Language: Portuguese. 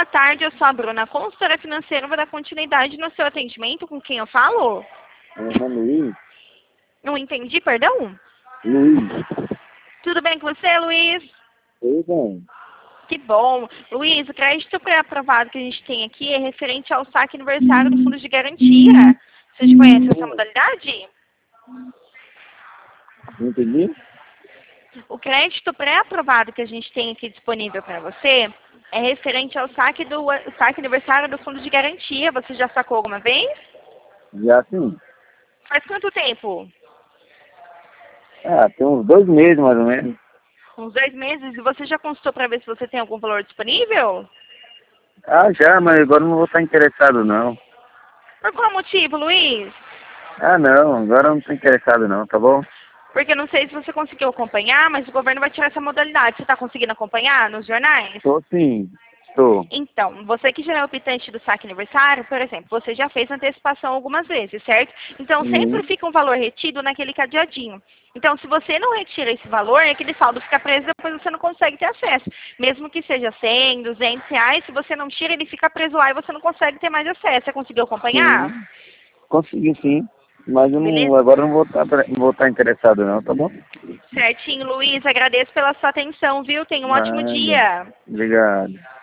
tarde, eu sou a Bruna, consultora financeira, vou dar continuidade no seu atendimento. Com quem eu falo? Meu nome é Luiz. Não entendi, perdão? Luiz. Tudo bem com você, Luiz? Tudo bem. Que bom. Luiz, o crédito pré-aprovado que a gente tem aqui é referente ao saque aniversário do Fundo de Garantia. Você já conhece essa modalidade? Não entendi? O crédito pré-aprovado que a gente tem aqui disponível para você é referente ao saque aniversário do Fundo de Garantia. Você já sacou alguma vez? Já sim. Faz quanto tempo? Ah, tem uns 2 meses mais ou menos. Uns 2 meses? E você já consultou para ver se você tem algum valor disponível? Ah, já, mas agora não vou estar interessado não. Por qual motivo, Luiz? Ah, não, agora eu não estou interessado não, tá bom? Porque eu não sei se você conseguiu acompanhar, mas o governo vai tirar essa modalidade. Você está conseguindo acompanhar nos jornais? Estou sim, estou. Então, você que já é optante do saque aniversário, por exemplo, você já fez antecipação algumas vezes, certo? Então, sempre fica um valor retido naquele cadeadinho. Então, se você não retira esse valor, aquele saldo fica preso e depois você não consegue ter acesso. Mesmo que seja 100, 200 reais, se você não tira, ele fica preso lá e você não consegue ter mais acesso. Você conseguiu acompanhar? Sim, consegui sim. Mas eu não, Beleza? agora eu não vou estar interessado não, tá bom? Certinho, Luiz. Agradeço pela sua atenção, viu? Tenha um ótimo Nada. dia. Obrigado.